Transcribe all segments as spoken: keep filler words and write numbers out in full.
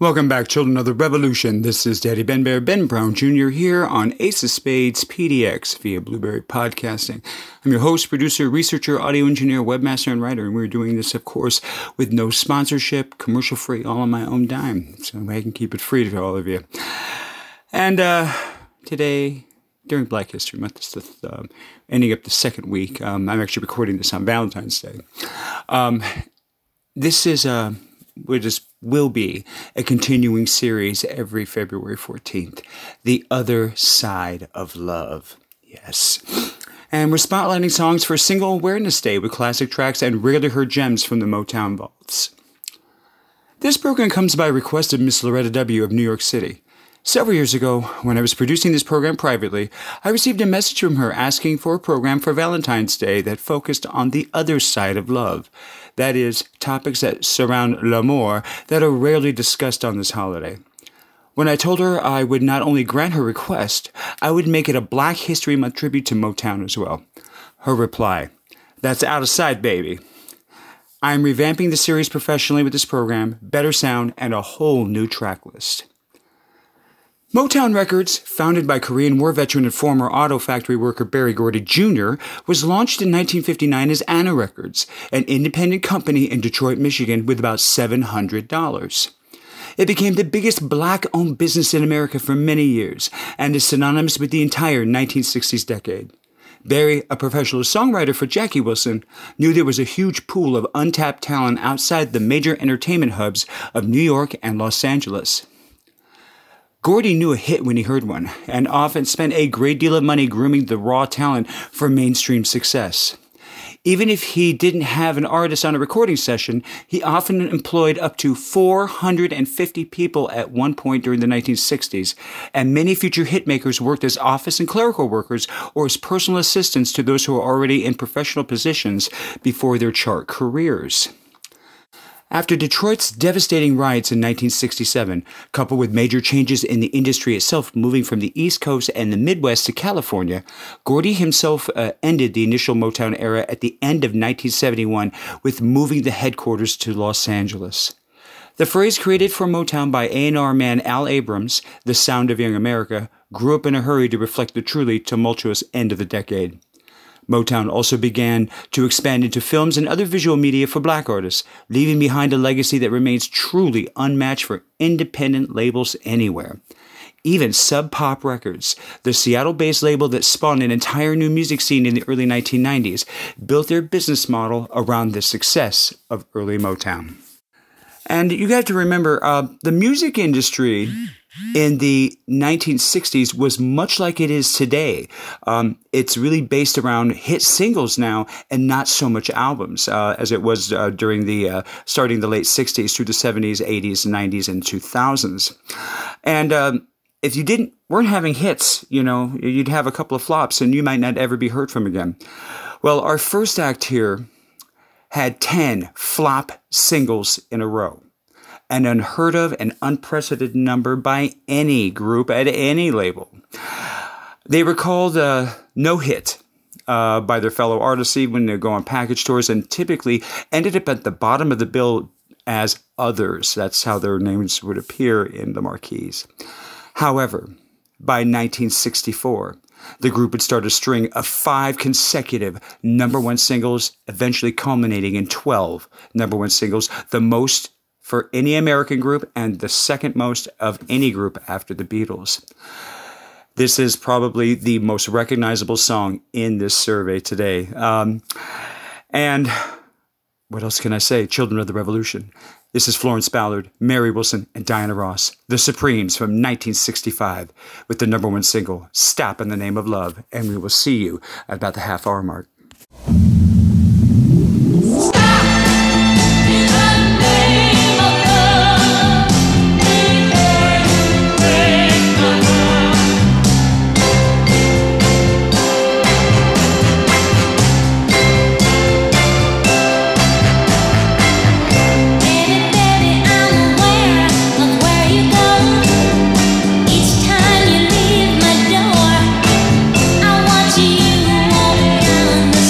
Welcome back, children of the revolution. This is Daddy Ben Bear, Ben Brown Junior here on Ace of Spades P D X via Blueberry Podcasting. I'm your host, producer, researcher, audio engineer, webmaster, and writer, and we're doing this, of course, with no sponsorship, commercial-free, all on my own dime, so I can keep it free to all of you. And uh, today, during Black History Month, it's the, uh, ending up the second week. Um, I'm actually recording this on Valentine's Day. Um, this is a... Uh, It is, will be a continuing series every February fourteenth. The Other Side of Love. Yes. And we're spotlighting songs for Single Awareness Day with classic tracks and rarely heard gems from the Motown vaults. This program comes by request of Miss Loretta W. of New York City. Several years ago, when I was producing this program privately, I received a message from her asking for a program for Valentine's Day that focused on the other side of love. That is, topics that surround l'amour that are rarely discussed on this holiday. When I told her I would not only grant her request, I would make it a Black History Month tribute to Motown as well. Her reply, "That's out of sight, baby." I am revamping the series professionally with this program, better sound, and a whole new track list. Motown Records, founded by Korean War veteran and former auto factory worker Berry Gordy Junior, was launched in nineteen fifty-nine as Anna Records, an independent company in Detroit, Michigan, with about seven hundred dollars. It became the biggest black-owned business in America for many years, and is synonymous with the entire nineteen sixties decade. Berry, a professional songwriter for Jackie Wilson, knew there was a huge pool of untapped talent outside the major entertainment hubs of New York and Los Angeles. Gordy knew a hit when he heard one, and often spent a great deal of money grooming the raw talent for mainstream success. Even if he didn't have an artist on a recording session, he often employed up to four hundred fifty people at one point during the nineteen sixties, and many future hitmakers worked as office and clerical workers or as personal assistants to those who were already in professional positions before their chart careers. After Detroit's devastating riots in nineteen sixty-seven, coupled with major changes in the industry itself moving from the East Coast and the Midwest to California, Gordy himself uh, ended the initial Motown era at the end of nineteen seventy-one with moving the headquarters to Los Angeles. The phrase created for Motown by A and R man Al Abrams, "The Sound of Young America," grew up in a hurry to reflect the truly tumultuous end of the decade. Motown also began to expand into films and other visual media for black artists, leaving behind a legacy that remains truly unmatched for independent labels anywhere. Even Sub Pop Records, the Seattle-based label that spawned an entire new music scene in the early nineteen nineties, built their business model around the success of early Motown. And you got to remember, uh, the music industry in the nineteen sixties was much like it is today. Um, it's really based around hit singles now and not so much albums, uh, as it was uh, during the uh, starting the late sixties through the seventies, eighties, nineties, and two thousands. And um, if you didn't weren't having hits, you know, you'd have a couple of flops and you might not ever be heard from again. Well, our first act here had ten flop singles in a row. An unheard of and unprecedented number by any group at any label. They were called uh, no hit uh, by their fellow artists when they go on package tours, and typically ended up at the bottom of the bill as others. That's how their names would appear in the marquees. However, by nineteen sixty-four, the group would start a string of five consecutive number one singles, eventually culminating in twelve number one singles, the most for any American group and the second most of any group after the Beatles. This is probably the most recognizable song in this survey today. Um, and what else can I say? Children of the Revolution. This is Florence Ballard, Mary Wilson, and Diana Ross, the Supremes from nineteen sixty-five, with the number one single, "Stop in the Name of Love." And we will see you at about the half hour mark. Each time you leave my door, I want you to walk down the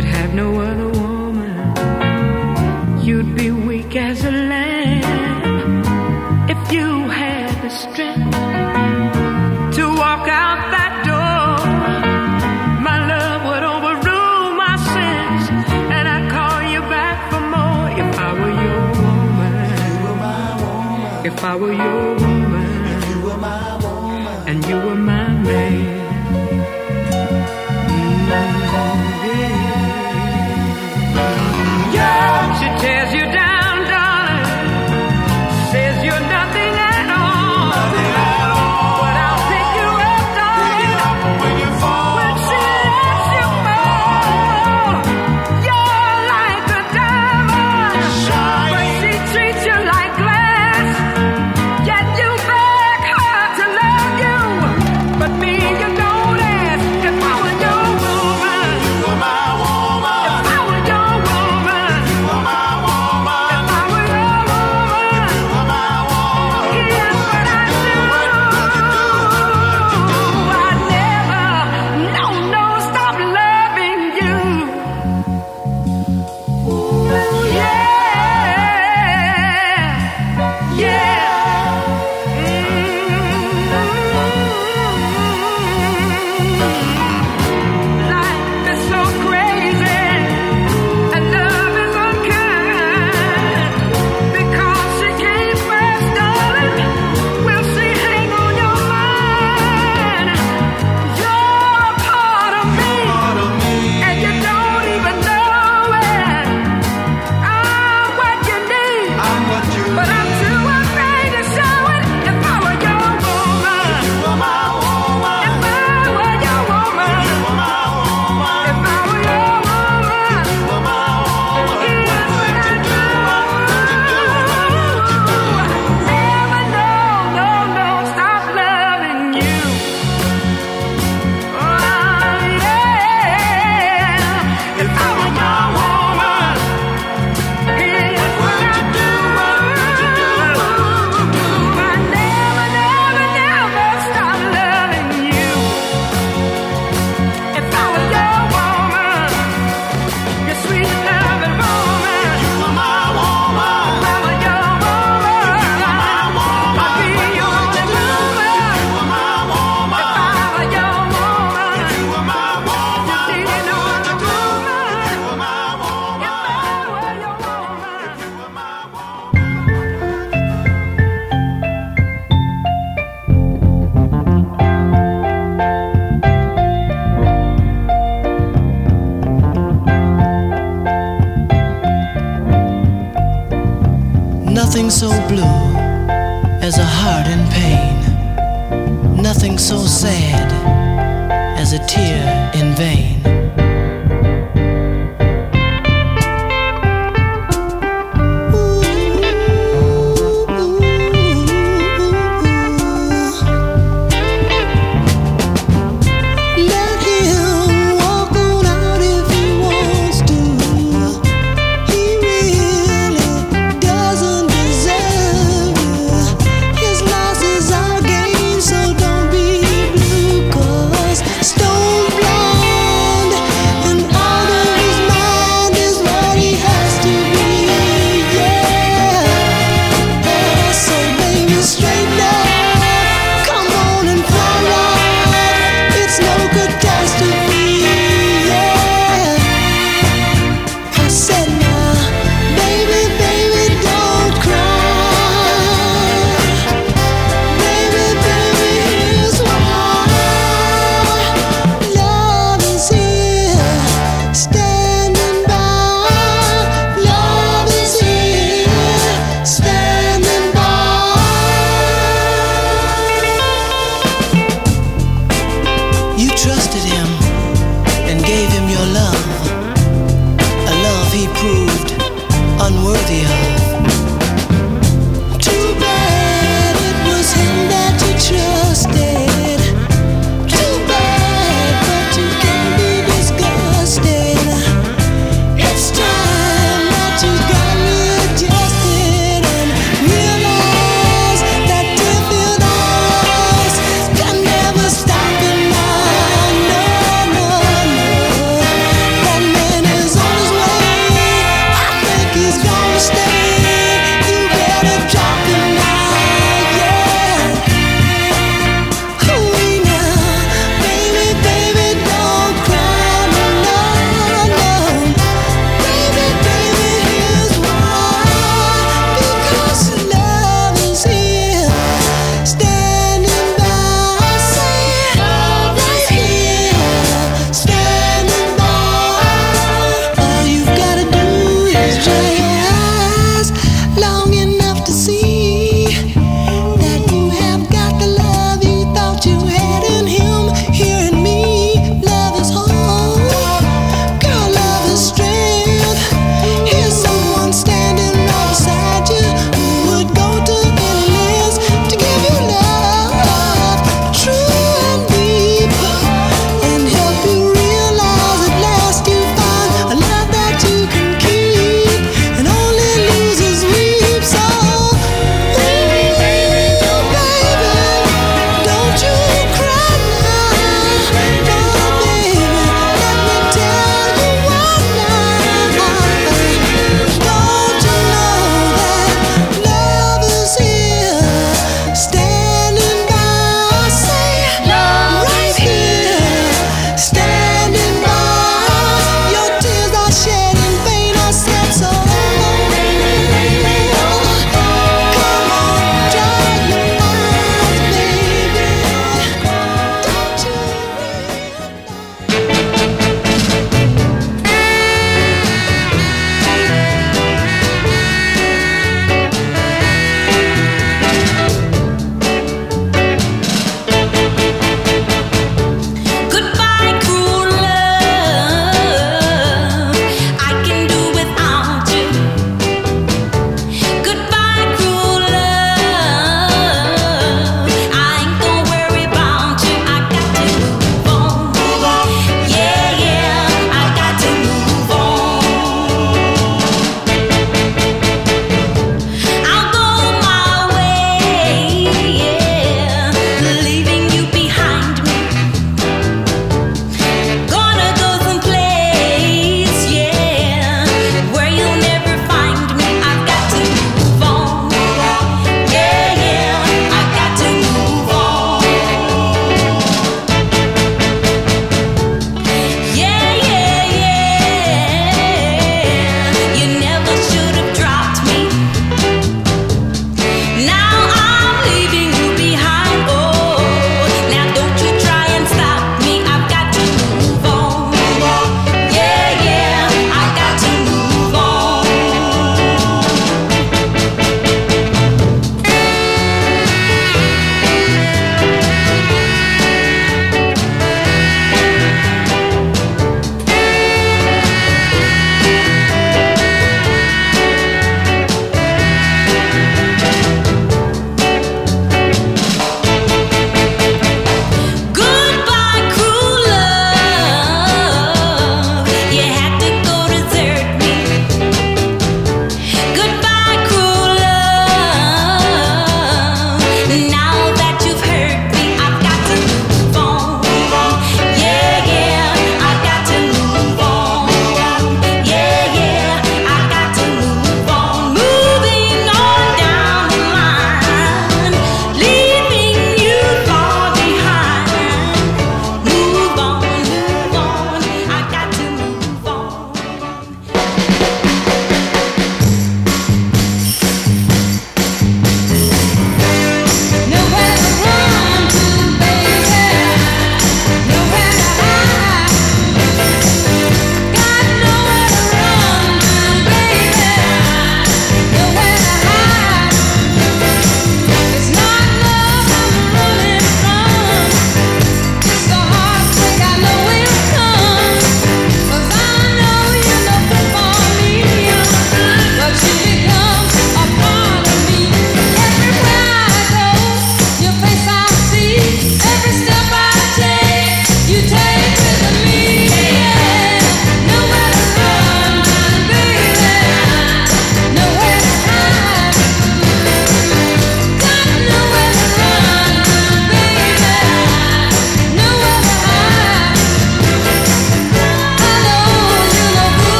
could have no other woman. You'd be weak as a lamb if you had the strength to walk out that door. My love would overrule my sins, and I'd call you back for more if I were your woman. You were my woman. If I were your woman. If you were my woman. And you were my man. She tears you down, darling. Says you're nothing at all. Nothing at all. But I'll pick you up, darling. Pick it up when you fall. When she lets you fall, you're like a diamond. Shining. But she treats you like glass. Yet you beg her to love you. But me, you don't ask. If I were your woman, You were my woman. if I were your woman, You were my woman. if I were your woman, You were my woman. here's what I'd do. I'd never, no, no, stop loving you. Ooh, yeah, yeah. Mm. Life is so crazy, and love is unkind. Because she came first, darling, will she hang on your mind? You're a part of me, Part of me. and you don't even know it. I'm what you need, I'm what you but I'm too afraid to show it. If I were your woman, You were my woman. if I were your woman, You were my woman. if I were your woman, You were my woman. here's what I'd do. Never, no, no, no, stop loving you. Oh, yeah. If I were your woman, here's what I'd do. I'd never, never, never stop loving you. If I were your woman, your sweet loving woman. You were my woman. If I were your woman, I'd be your only woman. You were my If woman. I were your woman, You were my woman. you didn't know what to do. You were my woman. If I were your woman. You were my woman. Nothing so blue as a heart in pain. Nothing so sad as a tear in vain. Let him walk on out if he wants to. He really doesn't deserve you. His losses are gains, so don't be blue. 'Cause stone blind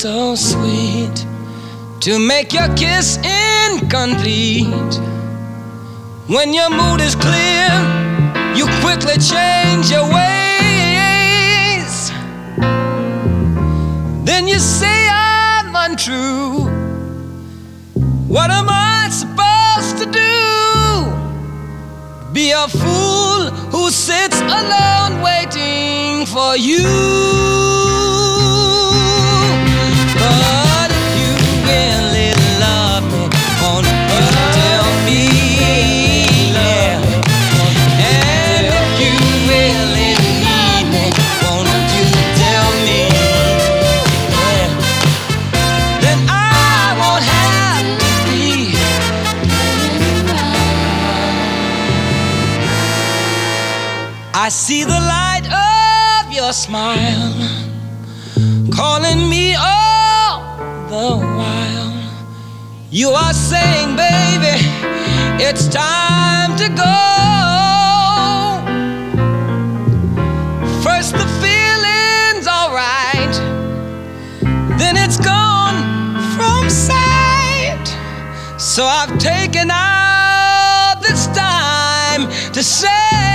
so sweet to make your kiss incomplete. When your mood is clear, you quickly change your ways. Then you say I'm untrue. What am I supposed to do? Be a fool who sits alone waiting for you. But if you really love me, won't you tell me? Yeah. And if you really need me, won't you tell me? Yeah. Then I won't have to be. I see the light of your smile calling me all the while. You are saying, baby, it's time to go. First the feeling's alright, then it's gone from sight. So I've taken out this time to say,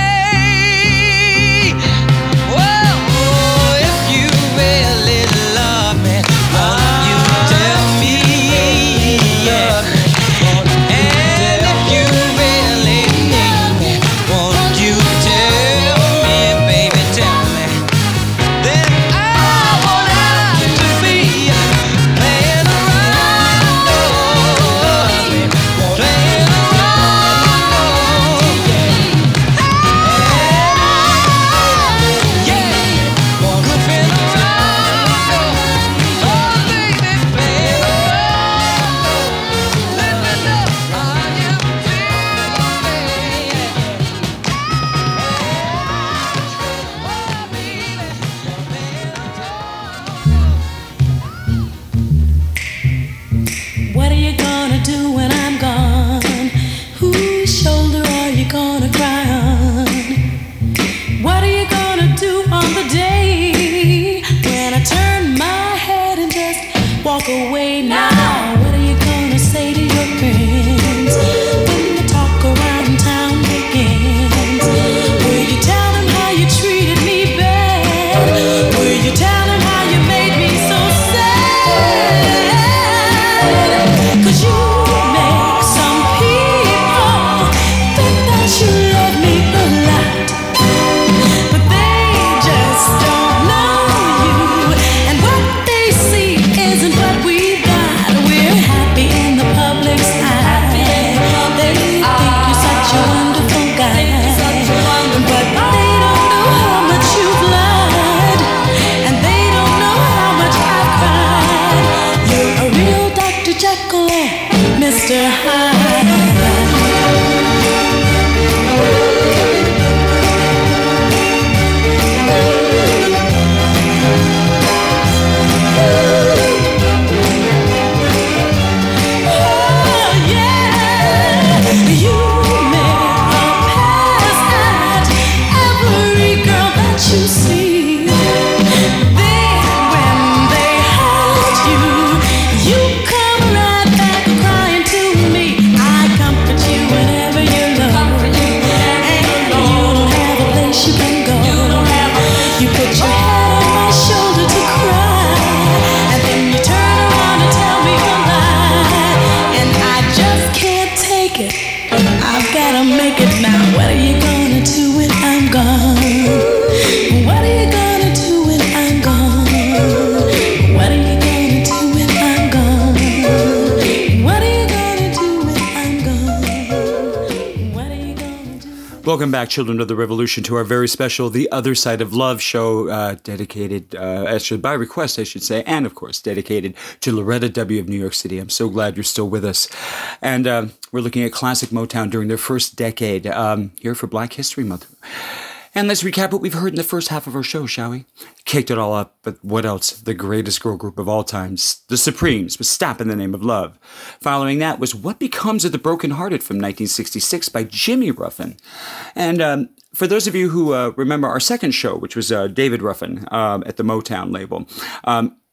Welcome back, children of the revolution, to our very special The Other Side of Love show, uh, dedicated, uh, actually by request, I should say, and of course, dedicated to Loretta W. of New York City. I'm so glad you're still with us. And uh, we're looking at classic Motown during their first decade um, here for Black History Month. And let's recap what we've heard in the first half of our show, shall we? Kicked it all up, but what else? The greatest girl group of all time, the Supremes, with Stop in the Name of Love. Following that was What Becomes of the Broken Hearted from nineteen sixty-six by Jimmy Ruffin. And um, for those of you who uh, remember our second show, which was uh, David Ruffin um, at the Motown label, um,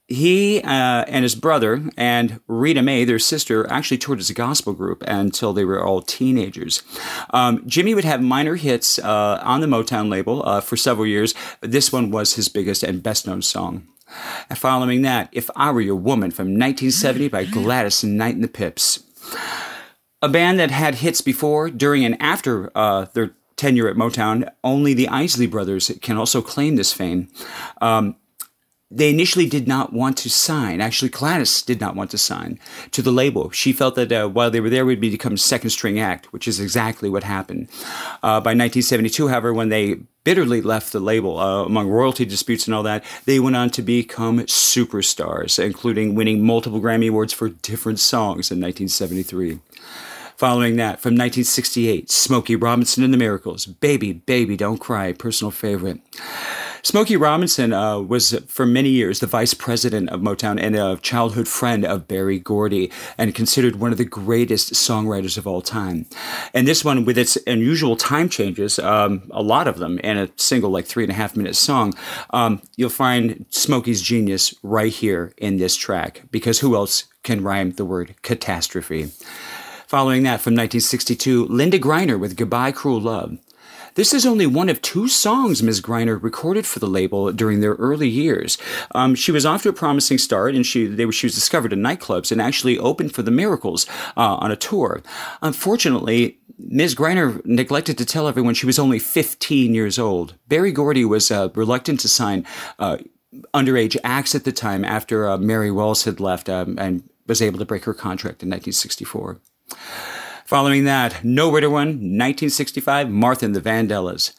he uh, and his brother and Rita Mae, their sister, actually toured as a gospel group until they were all teenagers. Um, Jimmy would have minor hits uh, on the Motown label uh, for several years. This one was his biggest and best-known song. And following that, If I Were Your Woman from nineteen seventy by Gladys Knight and the Pips. A band that had hits before, during, and after uh, their tenure at Motown. Only the Isley Brothers can also claim this fame. Um, They initially did not want to sign. Actually, Gladys did not want to sign to the label. She felt that uh, while they were there, we'd become a second-string act, which is exactly what happened. Uh, by nineteen seventy-two, however, when they bitterly left the label, uh, among royalty disputes and all that, they went on to become superstars, including winning multiple Grammy Awards for different songs in nineteen seventy-three. Following that, from nineteen sixty-eight, Smokey Robinson and the Miracles, Baby, Baby, Don't Cry, personal favorite. Smokey Robinson uh, was, for many years, the vice president of Motown and a childhood friend of Berry Gordy, and considered one of the greatest songwriters of all time. And this one, with its unusual time changes, um, a lot of them, in a single, like, three and a half minute song, um, you'll find Smokey's genius right here in this track, because who else can rhyme the word catastrophe? Following that, from nineteen sixty-two, Linda Griner with Goodbye Cruel Love. This is only one of two songs Miz Griner recorded for the label during their early years. Um, she was off to a promising start, and she they were, she was discovered in nightclubs and actually opened for the Miracles uh, on a tour. Unfortunately, Miz Griner neglected to tell everyone she was only fifteen years old. Berry Gordy was uh, reluctant to sign uh, underage acts at the time after uh, Mary Wells had left um, and was able to break her contract in nineteen sixty-four. Following that, Nowhere to Run, nineteen sixty-five, Martha and the Vandellas.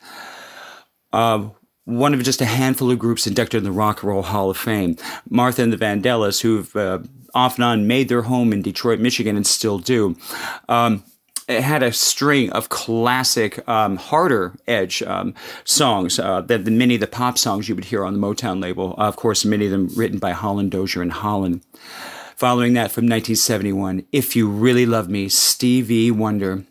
Uh, one of just a handful of groups inducted in the Rock and Roll Hall of Fame. Martha and the Vandellas, who've uh, off and on made their home in Detroit, Michigan, and still do. Um, it had a string of classic, um, harder edge um, songs uh, than, than many of the pop songs you would hear on the Motown label. Uh, of course, many of them written by Holland Dozier and Holland. Following that, from nineteen seventy-one, If You Really Love Me, Stevie Wonder.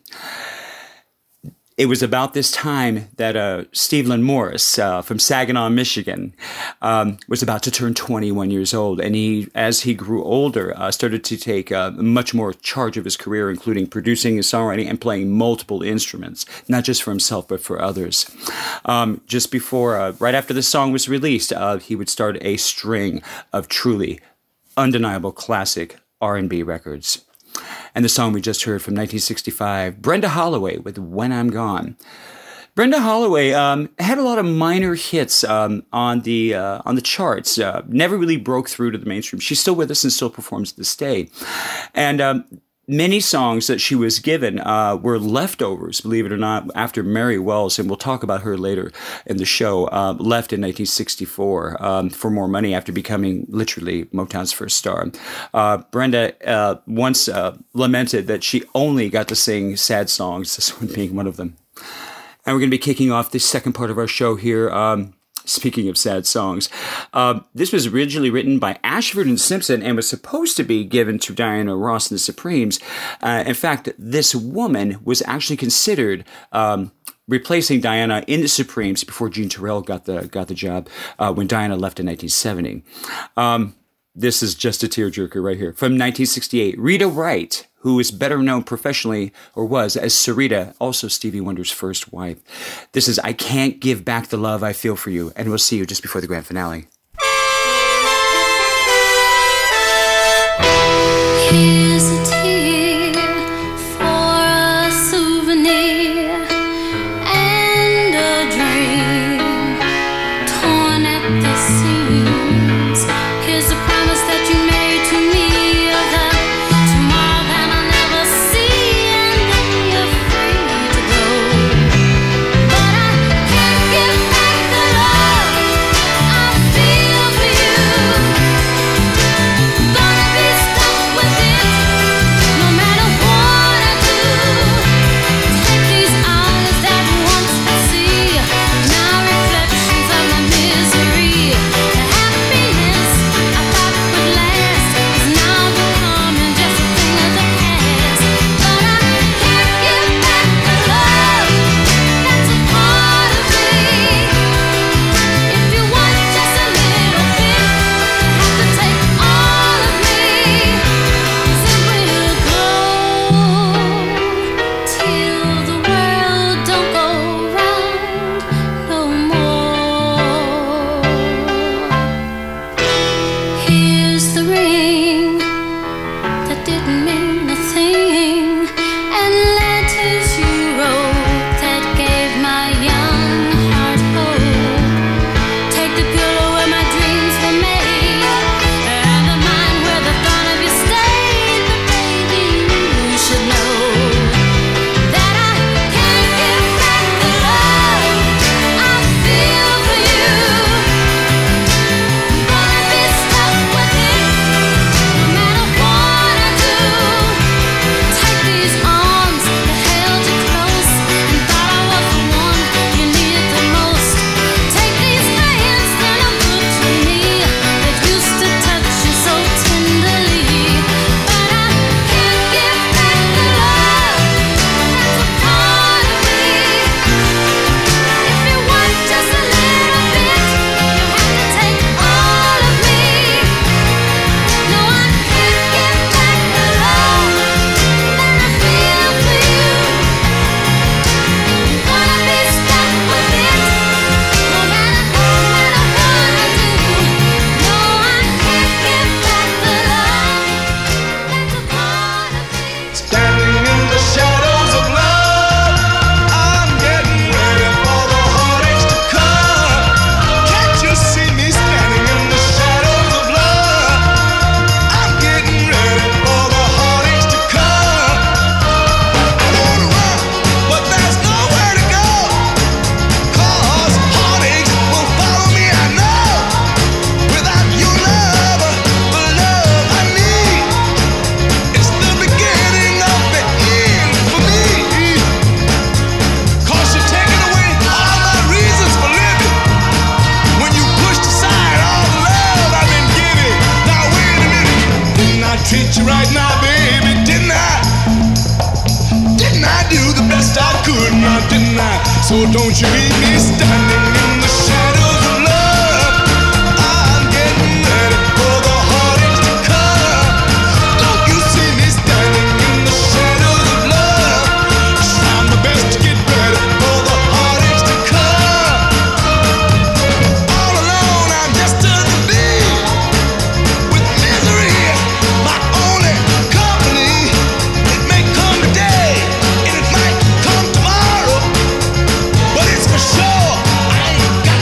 It was about this time that uh, Stevland Morris uh, from Saginaw, Michigan, um, was about to turn twenty-one years old. And he, as he grew older, uh, started to take uh, much more charge of his career, including producing and songwriting and playing multiple instruments, not just for himself, but for others. Um, just before, uh, right after the song was released, uh, he would start a string of truly undeniable classic R and B records. And the song we just heard from nineteen sixty-five, Brenda Holloway with When I'm Gone. Brenda Holloway um, had a lot of minor hits um, on the uh, on the charts. Uh, never really broke through to the mainstream. She's still with us and still performs to this day. And um, many songs that she was given uh, were leftovers, believe it or not, after Mary Wells, and we'll talk about her later in the show, uh, left in nineteen sixty-four um, for more money after becoming literally Motown's first star. Uh, Brenda uh, once uh, lamented that she only got to sing sad songs, this one being one of them. And we're going to be kicking off the second part of our show here. Um, Speaking of sad songs, uh, this was originally written by Ashford and Simpson and was supposed to be given to Diana Ross and the Supremes. Uh, in fact, this woman was actually considered um, replacing Diana in the Supremes before Jean Terrell got the got the job uh, when Diana left in nineteen seventy. Um, this is just a tearjerker right here. From nineteen sixty-eight, Rita Wright, who is better known professionally, or was, as Sarita, also Stevie Wonder's first wife. This is I Can't Give Back the Love I Feel for You, and we'll see you just before the grand finale. Here's a tear for a souvenir and a dream torn at the seams. Here's a promise that you made to me of the tomorrow that I'll never see, and then you're free to go. But I can't give back the love I feel for you. Gonna be stuck with it Here's the ring that didn't mean a thing, and letters you wrote that gave my young heart hope. Take the pillow where my dreams were made, and the mind where the thought of you stayed. But baby, you should know that I can't give back the love I feel for you. Gonna be stuck with it no matter what I do. Take these arms that held you close and thought I was the one you needed the most. Take these hands that are good to me, that used to touch you so tenderly. But I can't give back the love that's a part of me. If you want just a little bit, you have to take all of me. No, I can't give back the love that I feel for you. I'm gonna be stuck with it no matter, no matter what I do. No, I can't give back the love that's a part of me. Standing in the shadows of love, I'm getting ready for the heartaches to come. Can't you see me standing in the shadows of love? I'm getting ready for the heartaches to come. I wanna run, but there's nowhere to go. 'Cause heartaches will follow me, I know. Without your love, the love I need, it's the beginning of the end for me. 'Cause you're taking away all my reasons for living when you pushed aside all the love I've been giving. Now wait a minute, didn't I treat you right now, baby? Didn't I? Didn't I do the best I could? Now didn't I? So don't you leave me standing in the shadows of love. I'm getting ready for the heartaches to come. Don't you see me standing in the shadows of love? Trying my best to get ready for the heartaches to come. All alone, I'm just as a bee, with misery my only company. It may come today and it might come tomorrow, but it's for sure I ain't got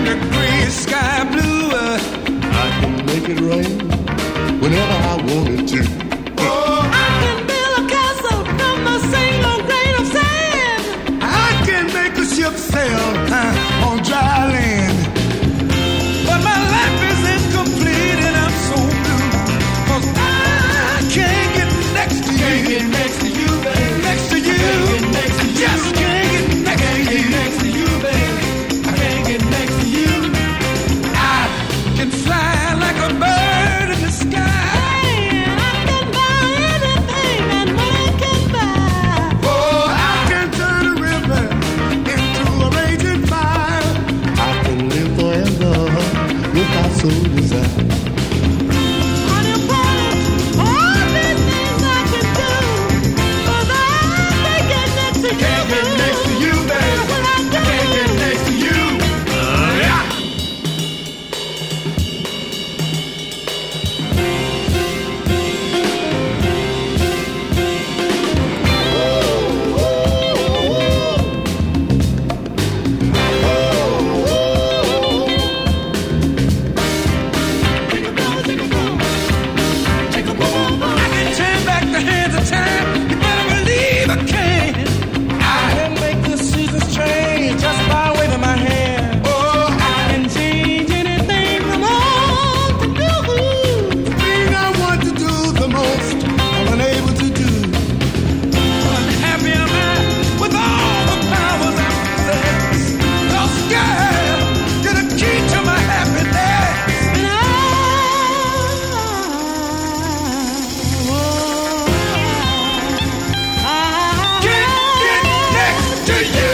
the gray sky blue. I can make it rain whenever I wanted to. Oh, I can build a castle from a single grain of sand. I can make a ship sail uh, on dry land. But my life is incomplete and I'm so blue, 'cause I can't get next to you. Can't get next to you, baby. Next to you. Next to you. I just can't get next to you. Next to you, baby. I can't get next to you. I can fly like a bird in the sky. Hey, I can buy anything and what I can buy. Oh, I can turn a river into a raging fire. I can live forever without so desire. Can't get next to you, baby. I can't get next to you. Uh, yeah. I can turn back the hands of time. You better believe I can. Change just by waving my hand. Oh, I can change anything I want to do. The thing I want to do the most, I'm unable to do. But happy am I with all the powers I possess. 'Cause girl, you're the key to my happiness. And I can't get next to you.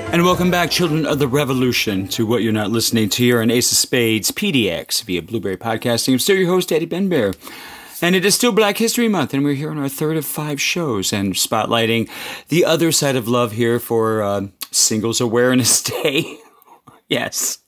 And welcome back, children of the revolution, to what you're not listening to here on Ace of Spades P D X via Blueberry Podcasting. I'm still your host, Eddie Ben-Bear. And it is still Black History Month, and we're here on our third of five shows and spotlighting the other side of love here for uh, Singles Awareness Day. Yes.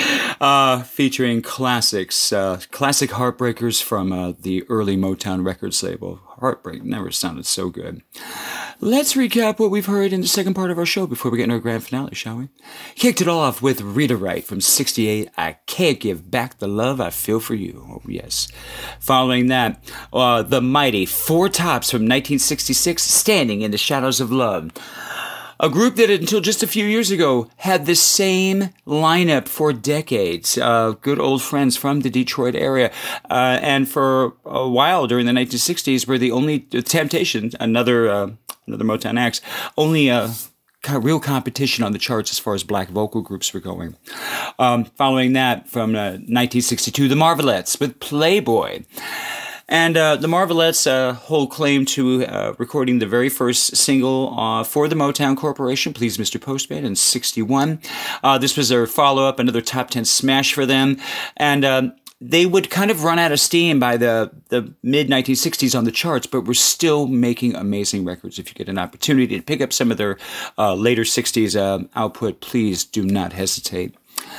Uh, featuring classics, uh, classic heartbreakers from uh, the early Motown Records label. Heartbreak never sounded so good. Let's recap what we've heard in the second part of our show before we get into our grand finale, shall we? Kicked it off with Rita Wright from sixty-eight, I Can't Give Back the Love I Feel For You. Oh, yes. Following that, uh, the mighty Four Tops from nineteen sixty-six, Standing in the Shadows of Love. A group that until just a few years ago had the same lineup for decades. Uh, good old friends from the Detroit area. Uh, and for a while during the nineteen sixties were the only Temptations, another uh, another Motown act, only uh, real competition on the charts as far as black vocal groups were going. Um, following that, from uh, nineteen sixty-two, the Marvelettes with Playboy. And uh, the Marvelettes uh, hold claim to uh, recording the very first single uh, for the Motown Corporation, Please Mister Postman, in sixty-one. Uh, this was their follow-up, another top ten smash for them. And um, they would kind of run out of steam by the, the mid nineteen sixties on the charts, but were still making amazing records. If you get an opportunity to pick up some of their uh, later sixties uh, output, please do not hesitate.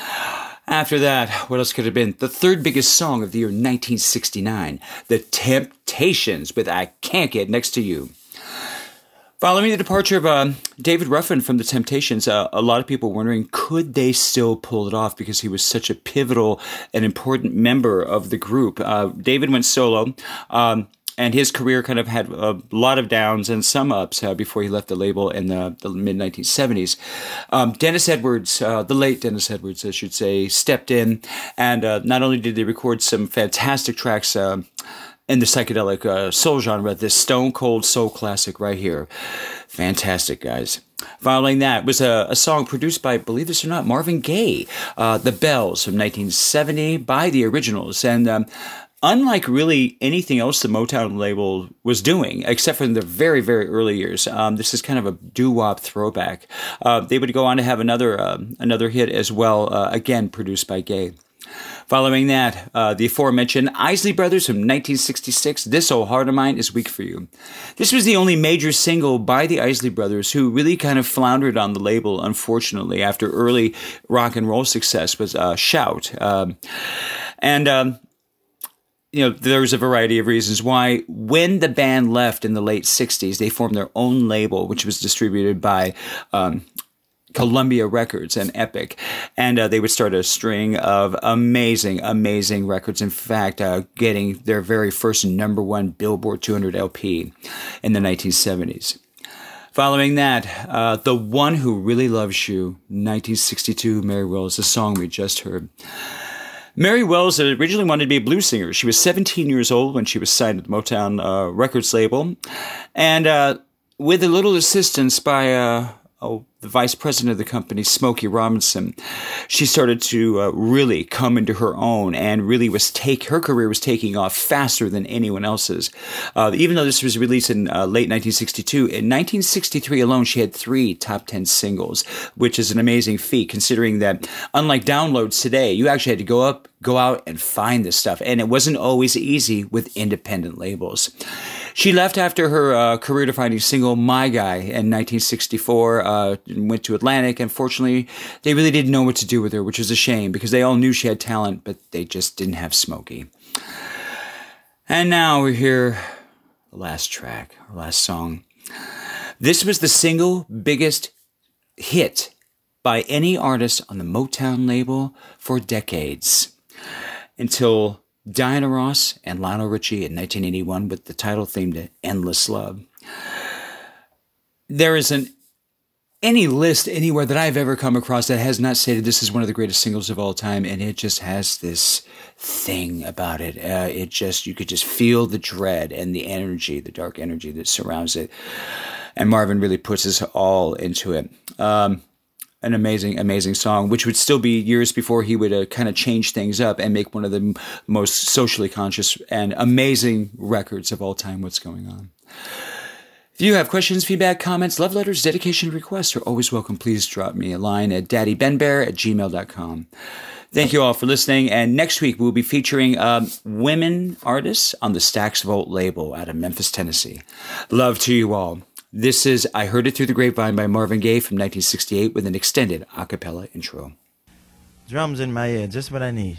After that, what else could it have been? The third biggest song of the year nineteen sixty-nine, The Temptations with I Can't Get Next to You. Following the departure of uh, David Ruffin from The Temptations, uh, a lot of people were wondering, could they still pull it off because he was such a pivotal and important member of the group. Uh, David went solo. Um, And his career kind of had a lot of downs and some ups uh, before he left the label in the, the mid nineteen seventies. Um, Dennis Edwards, uh, the late Dennis Edwards, I should say, stepped in. And uh, not only did they record some fantastic tracks uh, in the psychedelic uh, soul genre, this Stone Cold Soul classic right here. Fantastic, guys. Following that was a, a song produced by, believe this or not, Marvin Gaye, uh, The Bells from nineteen seventy by the Originals. And um, unlike really anything else the Motown label was doing, except for in the very, very early years, um, this is kind of a doo-wop throwback. Uh, they would go on to have another uh, another hit as well, uh, again produced by Gaye. Following that, uh, the aforementioned Isley Brothers from nineteen sixty-six, This Old Heart of Mine Is Weak for You. This was the only major single by the Isley Brothers, who really kind of floundered on the label, unfortunately, after early rock and roll success was uh, Shout. Um, and... Um, You know, there's a variety of reasons why. When the band left in the late sixties, they formed their own label, which was distributed by um, Columbia Records and Epic. And uh, they would start a string of amazing, amazing records. In fact, uh, getting their very first number one Billboard two hundred L P in the nineteen seventies. Following that, uh, The One Who Really Loves You, nineteen sixty-two, Mary Wells, the song we just heard. Mary Wells originally wanted to be a blues singer. She was seventeen years old when she was signed to the Motown uh, Records label. And uh, with a little assistance by uh, oh, the vice president of the company, Smokey Robinson, she started to uh, really come into her own and really was take her career was taking off faster than anyone else's. Uh, even though this was released in uh, late nineteen sixty-two, in nineteen sixty-three alone, she had three top ten singles, which is an amazing feat considering that unlike downloads today, you actually had to go up, go out and find this stuff. And it wasn't always easy with independent labels. She left after her uh, career-defining single, My Guy, in nineteen sixty-four, uh, went to Atlantic. Unfortunately, they really didn't know what to do with her, which was a shame because they all knew she had talent, but they just didn't have Smokey. And now we hear the last track, our last song. This was the single biggest hit by any artist on the Motown label for decades, until Diana Ross and Lionel Richie in nineteen eighty-one with the title theme to Endless Love. There isn't any list anywhere that I've ever come across that has not stated this is one of the greatest singles of all time, and it just has this thing about it. Uh, it just, you could just feel the dread and the energy, the dark energy that surrounds it. And Marvin really puts us all into it. Um, An amazing, amazing song, which would still be years before he would uh, kind of change things up and make one of the m- most socially conscious and amazing records of all time. What's going on? If you have questions, feedback, comments, love letters, dedication requests are always welcome. Please drop me a line at daddybenbear at gmail dot com. Thank you all for listening. And next week, we'll be featuring um, women artists on the Stax Volt label out of Memphis, Tennessee. Love to you all. This is I Heard It Through the Grapevine by Marvin Gaye from nineteen sixty-eight with an extended a cappella intro. Drums in my ear, just what I need.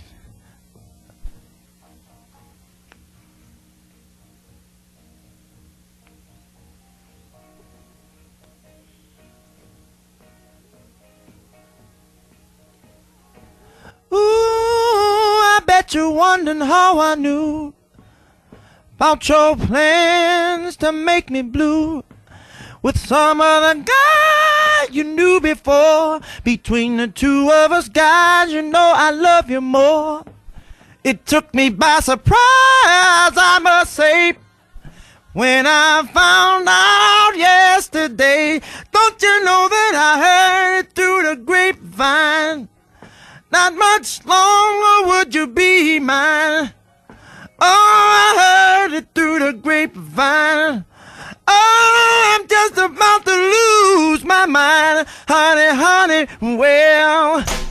Ooh, I bet you're wondering how I knew about your plans to make me blue with some other guy you knew before. Between the two of us, guys, you know I love you more. It took me by surprise, I must say, when I found out yesterday. Don't you know that I heard it through the grapevine? Not much longer would you be mine. Oh, I heard it through the grapevine. Oh, I'm just about to lose my mind. Honey, honey, well,